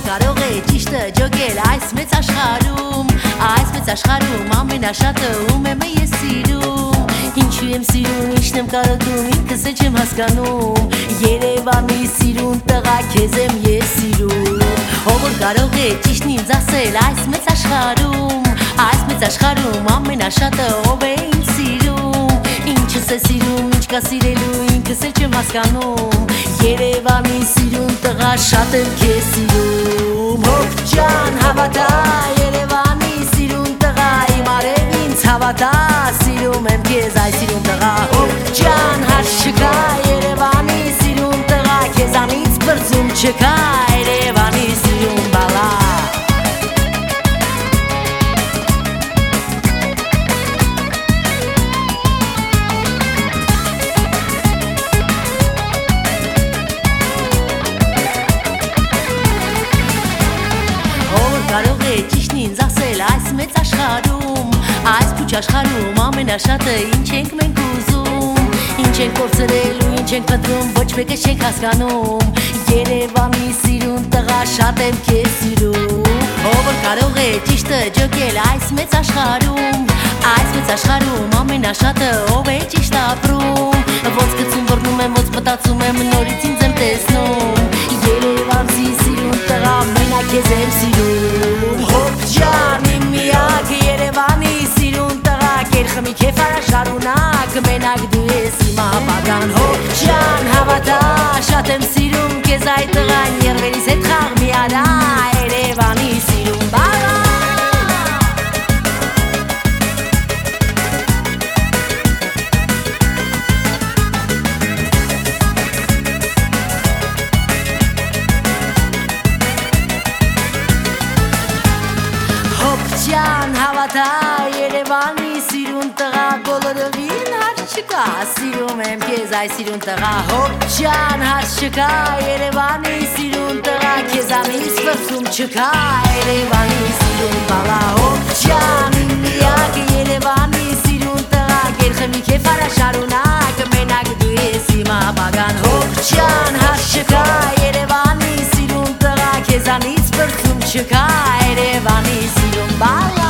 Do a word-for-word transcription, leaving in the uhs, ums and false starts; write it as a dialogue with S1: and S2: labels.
S1: կարող է ճիշտը ջոգել այս մեծ աշխարհում, այս մեծ աշխարհում ամենաշատը ում եմ ես սիրում, ինչու եմ սիրում, ինչն եմ կարոտում, ինքս էլ չեմ հասկանում, Երևանի սիրուն տղա քեզ եմ ես սիրում, ով որ կարող է ճիշտն ինձ ասել այս մեծ աշխարհում, այս մեծ աշխարհում ամենաշատը ով է ինձ սիրում, ինչս է սիրում, ինչ կա սիրելու, ինքս էլ չեմ հասկանում, Երևանի սիրուն տղա շատ եմ քեզ սիրում, հոգ ջան հավատա, Երևանի սիրուն տղա, իմ արև ինձ հավատա, սիրում եմ քեզ այ սիրուն տղա, հոգ ջան հարց չկա, Երևանի սիրուն տղա, քեզանից բրձում չկա, Երևանի սիրուն բալա Կարող է ճիշտն ինձ ասել այս մեծ աշխարհում, այս փուչ աշխարհում ամենաշատը ինչ ենք մենք ուզում, ինչ ենք կորցրել ու ինչ ենք փնտրում, ոչ մեկը չենք հասկանում, Երևանի սիրուն տղա շատ եմ քեզ սիրում, ով որ կարող է ճիշտը ջոգել այս մեծ աշխարհում, այս մեծ աշխարհում ամենաշատը ով է ճիշտ ապրում, ոնց գցում վռնում եմ, ոնց մտածում եմ, նորից ինձ եմ տեսնում, Երևանի սիրուն տղա, մենակ քեզ եմ սիրում, հոգ ջան իմ միակ, Երևանի սիրուն տղա, կերխմի քեֆ արա շարունակ, մենակ դու ես իմ ապագան, հոգ ջան հավատա, շատ եմ սիրում քեզ այ տղան, երվերիս հետ խաղ մի արա, Երևանի սիրուն բաղա Ջան հավատա, Երևանի սիրուն տղա, բոլորովին հարց չկա, սիրում եմ քեզ այ սիրուն տղա, հոգ ջան հարց չկա, Երևանի սիրուն տղա, քեզանից բրձում չկա, Երևանի սիրուն բալա, հոգ ջան իմ միակ, Երևանի սիրուն տղա, գերխմի քեֆ արա շարունակ, մենակ դու ես իմ ապագան, հոգ ջան հարց չկա, Երևանի սիրուն տղա, քեզանից բրձում չկա, Երևանի սիրուն բալա